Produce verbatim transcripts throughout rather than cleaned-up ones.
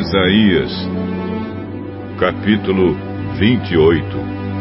Isaías, capítulo vinte e oito.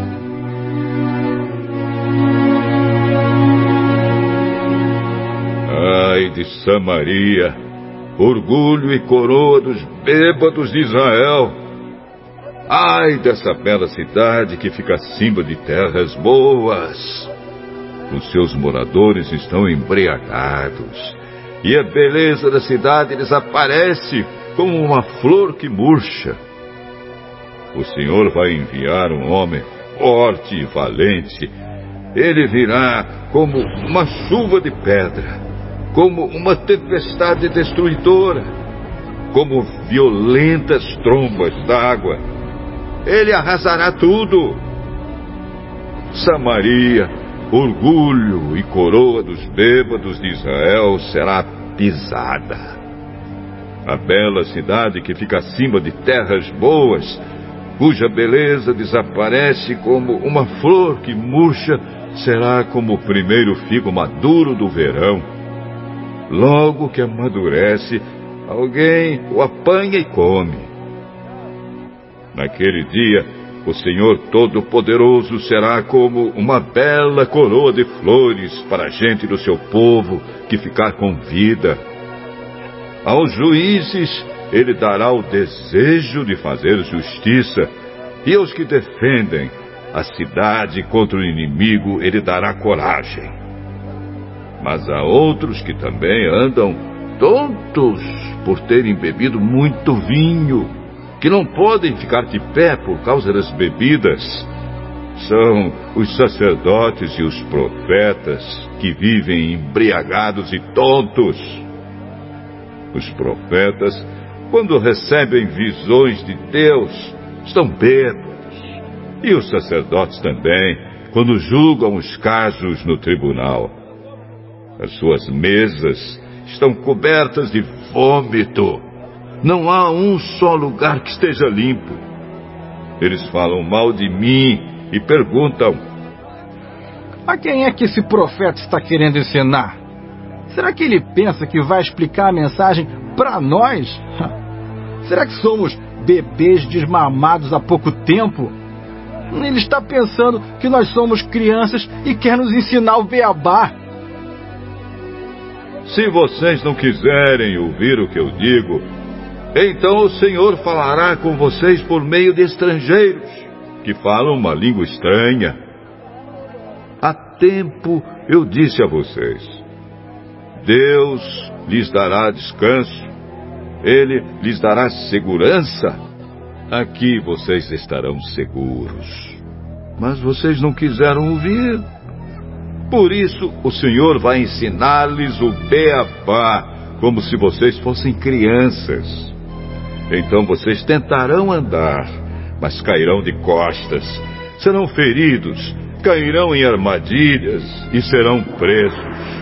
Ai de Samaria, orgulho e coroa dos bêbados de Israel! Ai dessa bela cidade que fica acima de terras boas! Os seus moradores estão embriagados, e a beleza da cidade desaparece como uma flor que murcha. O Senhor vai enviar um homem forte e valente. Ele virá como uma chuva de pedra, como uma tempestade destruidora, como violentas trombas d'água. Ele arrasará tudo. Samaria, orgulho e coroa dos bêbados de Israel, será pisada. A bela cidade que fica acima de terras boas, cuja beleza desaparece como uma flor que murcha, será como o primeiro figo maduro do verão. Logo que amadurece, alguém o apanha e come. Naquele dia, o Senhor Todo-Poderoso será como uma bela coroa de flores para a gente do seu povo que ficar com vida. Aos juízes ele dará o desejo de fazer justiça, e aos que defendem a cidade contra o inimigo ele dará coragem. Mas há outros que também andam tontos por terem bebido muito vinho, que não podem ficar de pé por causa das bebidas. São os sacerdotes e os profetas que vivem embriagados e tontos. Os profetas, quando recebem visões de Deus, estão bêbados. E os sacerdotes também, quando julgam os casos no tribunal. As suas mesas estão cobertas de vômito. Não há um só lugar que esteja limpo. Eles falam mal de mim e perguntam: a quem é que esse profeta está querendo ensinar? Será que ele pensa que vai explicar a mensagem para nós? Será que somos bebês desmamados há pouco tempo? Ele está pensando que nós somos crianças e quer nos ensinar o beabá. Se vocês não quiserem ouvir o que eu digo, então o Senhor falará com vocês por meio de estrangeiros, que falam uma língua estranha. Há tempo eu disse a vocês: Deus lhes dará descanso, Ele lhes dará segurança. Aqui vocês estarão seguros. Mas vocês não quiseram ouvir. Por isso o Senhor vai ensinar-lhes o beabá, como se vocês fossem crianças. Então vocês tentarão andar, mas cairão de costas, serão feridos, cairão em armadilhas e serão presos.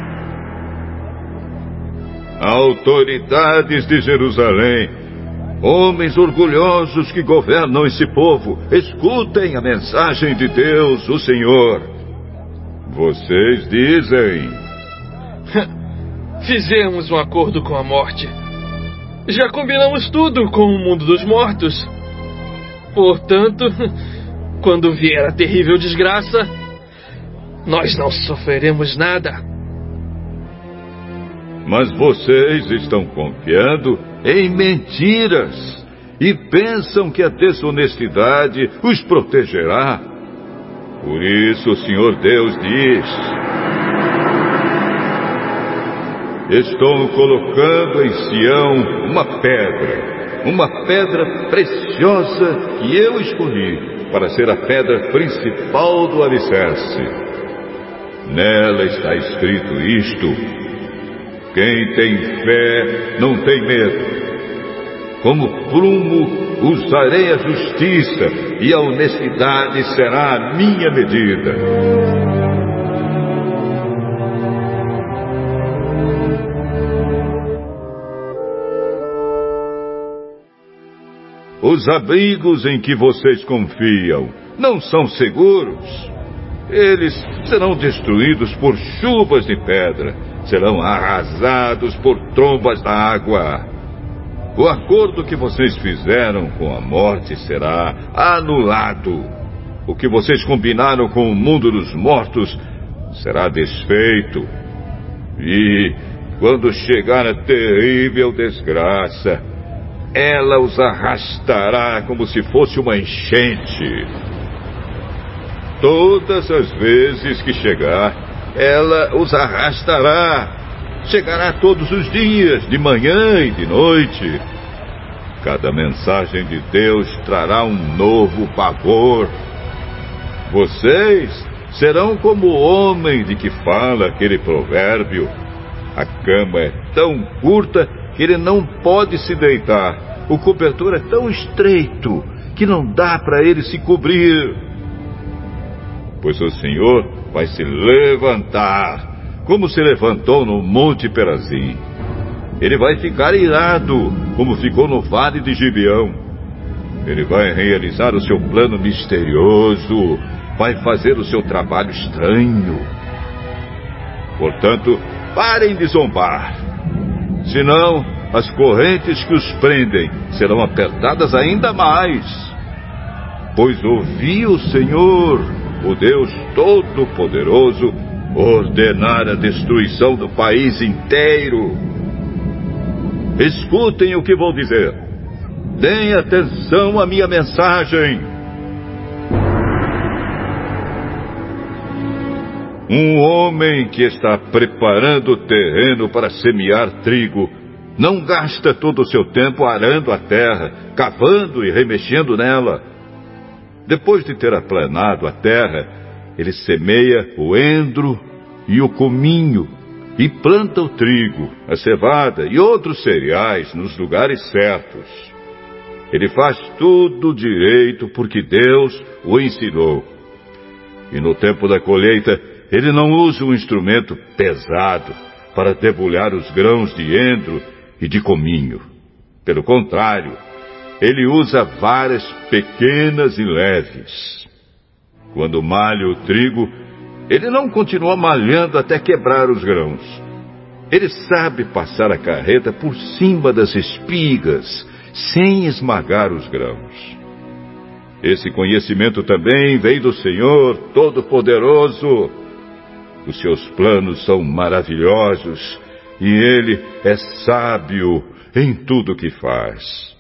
Autoridades de Jerusalém, homens orgulhosos que governam esse povo, escutem a mensagem de Deus, o Senhor. Vocês dizem: fizemos um acordo com a morte. Já combinamos tudo com o mundo dos mortos. Portanto, quando vier a terrível desgraça, nós não sofreremos nada. Mas vocês estão confiando em mentiras e pensam que a desonestidade os protegerá. Por isso o Senhor Deus diz: estou colocando em Sião uma pedra, uma pedra preciosa que eu escolhi para ser a pedra principal do alicerce. Nela está escrito isto: quem tem fé não tem medo. Como prumo usarei a justiça, e a honestidade será a minha medida. Os abrigos em que vocês confiam não são seguros. Eles serão destruídos por chuvas de pedra, serão arrasados por trombas d'água. O acordo que vocês fizeram com a morte será anulado. O que vocês combinaram com o mundo dos mortos será desfeito. E, quando chegar a terrível desgraça, ela os arrastará como se fosse uma enchente. Todas as vezes que chegar, ela os arrastará. Chegará todos os dias, de manhã e de noite. Cada mensagem de Deus trará um novo pavor. Vocês serão como o homem de que fala aquele provérbio. A cama é tão curta que ele não pode se deitar. O cobertor é tão estreito que não dá para ele se cobrir. Pois o Senhor vai se levantar, como se levantou no Monte Perazim. Ele vai ficar irado, como ficou no Vale de Gibeão. Ele vai realizar o seu plano misterioso, vai fazer o seu trabalho estranho. Portanto, parem de zombar. Senão, as correntes que os prendem serão apertadas ainda mais. Pois ouvi o Senhor, o Deus Todo-Poderoso, ordenar a destruição do país inteiro. Escutem o que vou dizer. Deem atenção à minha mensagem. Um homem que está preparando o terreno para semear trigo não gasta todo o seu tempo arando a terra, cavando e remexendo nela. Depois de ter aplanado a terra, ele semeia o endro e o cominho e planta o trigo, a cevada e outros cereais nos lugares certos. Ele faz tudo direito porque Deus o ensinou. E no tempo da colheita, ele não usa um instrumento pesado para debulhar os grãos de endro e de cominho. Pelo contrário, ele usa varas pequenas e leves. Quando malha o trigo, ele não continua malhando até quebrar os grãos. Ele sabe passar a carreta por cima das espigas, sem esmagar os grãos. Esse conhecimento também vem do Senhor Todo-Poderoso. Os seus planos são maravilhosos e Ele é sábio em tudo o que faz.